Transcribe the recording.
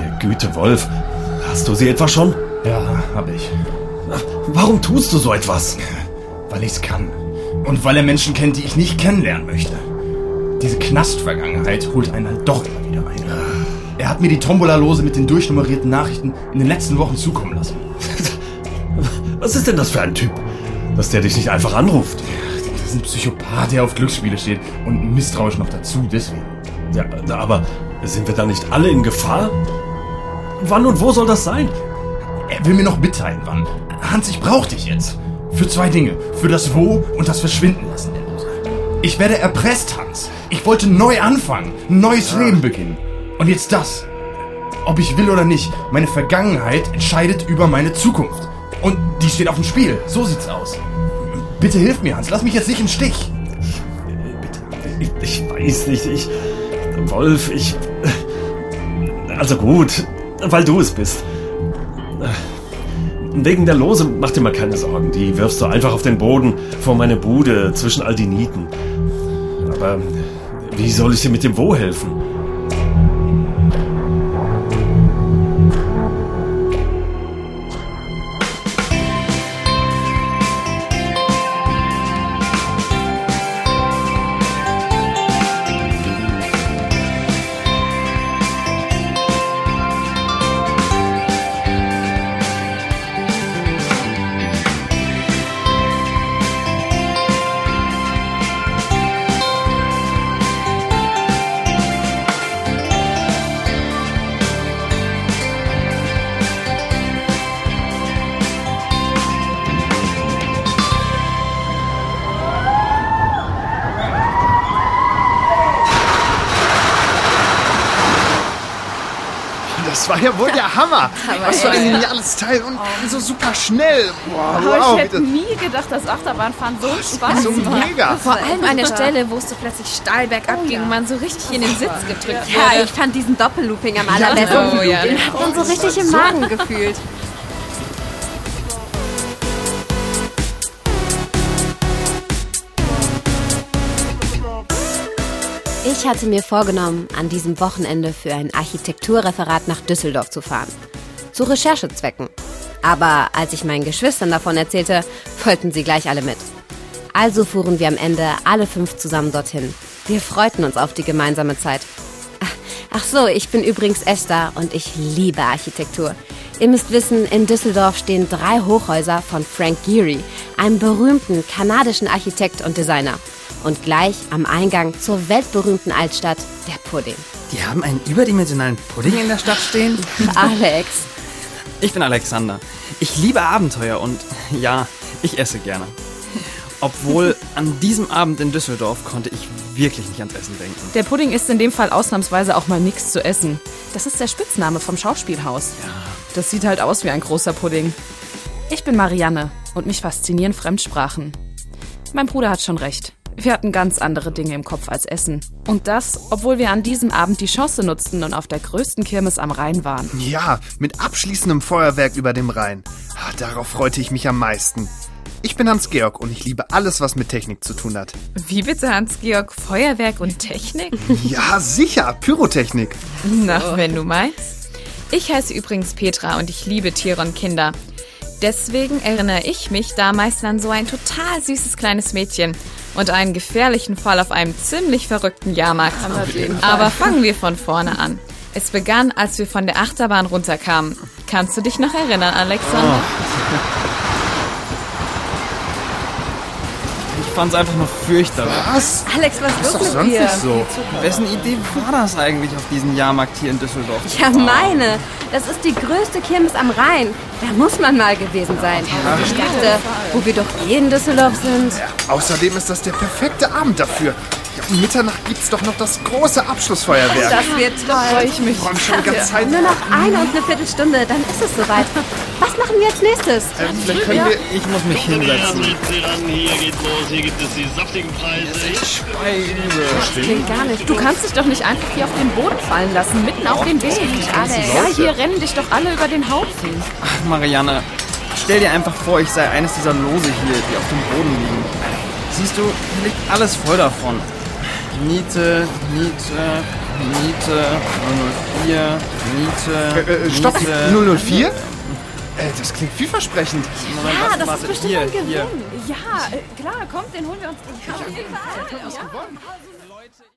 Meine Güte, Wolf. Hast du sie etwa schon? Ja, hab ich. Warum tust du so etwas? Weil ich's kann. Und weil er Menschen kennt, die ich nicht kennenlernen möchte. Diese Knastvergangenheit holt einen halt doch immer wieder ein. Er hat mir die Tombola-Lose mit den durchnummerierten Nachrichten in den letzten Wochen zukommen lassen. Was ist denn das für ein Typ, dass der dich nicht einfach anruft? Das ist ein Psychopath, der auf Glücksspiele steht und misstrauisch noch dazu, deswegen. Ja, aber sind wir da nicht alle in Gefahr? Wann und wo soll das sein? Er will mir noch mitteilen, wann. Hans, ich brauch dich jetzt. Für 2 Dinge. Für das Wo und das Verschwinden lassen der Lose. Ich werde erpresst, Hans. Ich wollte neu anfangen, ein neues Leben beginnen. Und jetzt das. Ob ich will oder nicht, meine Vergangenheit entscheidet über meine Zukunft. Und die steht auf dem Spiel. So sieht's aus. Bitte hilf mir, Hans. Lass mich jetzt nicht im Stich. Ich weiß nicht, Wolf, Also gut, weil du es bist. Wegen der Lose mach dir mal keine Sorgen. Die wirfst du einfach auf den Boden vor meine Bude zwischen all die Nieten. Aber wie soll ich dir mit dem Wo helfen? Das war ja wohl der Hammer. Was für ein geniales Teil und so super schnell. Boah, Aber wow. ich hätte nie gedacht, dass Achterbahnfahren so Spaß So macht. mega. Vor allem an der Stelle, wo es so plötzlich steil bergab ging und man so richtig in den Sitz gedrückt wurde. Ja, ich fand diesen Doppellooping am allerbesten. Oh, ja. Den hat man so richtig im Magen gefühlt. Ich hatte mir vorgenommen, an diesem Wochenende für ein Architekturreferat nach Düsseldorf zu fahren. Zu Recherchezwecken. Aber als ich meinen Geschwistern davon erzählte, wollten sie gleich alle mit. Also fuhren wir am Ende alle 5 zusammen dorthin. Wir freuten uns auf die gemeinsame Zeit. Ach so, ich bin übrigens Esther und ich liebe Architektur. Ihr müsst wissen, in Düsseldorf stehen 3 Hochhäuser von Frank Gehry, einem berühmten kanadischen Architekt und Designer. Und gleich am Eingang zur weltberühmten Altstadt der Pudding. Die haben einen überdimensionalen Pudding in der Stadt stehen? Alex. Ich bin Alexander. Ich liebe Abenteuer und ja, ich esse gerne. Obwohl an diesem Abend in Düsseldorf konnte ich wirklich nicht ans Essen denken. Der Pudding ist in dem Fall ausnahmsweise auch mal nichts zu essen. Das ist der Spitzname vom Schauspielhaus. Ja. Das sieht halt aus wie ein großer Pudding. Ich bin Marianne und mich faszinieren Fremdsprachen. Mein Bruder hat schon recht. Wir hatten ganz andere Dinge im Kopf als Essen. Und das, obwohl wir an diesem Abend die Chance nutzten und auf der größten Kirmes am Rhein waren. Ja, mit abschließendem Feuerwerk über dem Rhein. Darauf freute ich mich am meisten. Ich bin Hans-Georg und ich liebe alles, was mit Technik zu tun hat. Wie bitte, Hans-Georg? Feuerwerk und Technik? Ja, sicher, Pyrotechnik. Na, wenn du meinst. Ich heiße übrigens Petra und ich liebe Tiere und Kinder. Deswegen erinnere ich mich damals an so ein total süßes kleines Mädchen und einen gefährlichen Fall auf einem ziemlich verrückten Jahrmarkt. Aber fangen wir von vorne an. Es begann, als wir von der Achterbahn runterkamen. Kannst du dich noch erinnern, Alexander? Ich fand's einfach nur fürchterlich. Was? Alex, was Das ist ist doch los sonst mit dir? nicht so. Wessen Idee war das eigentlich auf diesem Jahrmarkt hier in Düsseldorf? Ja, meine. Das ist die größte Kirmes am Rhein. Da muss man mal gewesen sein. Ich dachte, wo wir doch in Düsseldorf sind. Außerdem ist das der perfekte Abend dafür. Ja, um Mitternacht gibt's doch noch das große Abschlussfeuerwerk. Das wird toll. Ich mich. Ich freue mich schon die ganze Zeit. Nur noch 1 und eine Viertelstunde, dann ist es soweit. Was machen wir als nächstes? Vielleicht können wir... Ich muss mich hinsetzen. Hier geht's los, hier gibt es die saftigen Preise. Klingt gar nicht. Du kannst dich doch nicht einfach hier auf den Boden fallen lassen, mitten auf dem Weg. Ja, hier rennen dich doch alle über den Haufen. Ach, Marianne, stell dir einfach vor, ich sei eines dieser Lose hier, die auf dem Boden liegen. Siehst du, hier liegt alles voll davon. Niete, Miete, 004, Miete, Stopp, Miete. 004? Das klingt vielversprechend. Moment, Ja, das warte, ist bestimmt hier, ein Gewinn. hier. Ja, klar, kommt, den holen wir uns. Auf jeden Fall. Was gewonnen?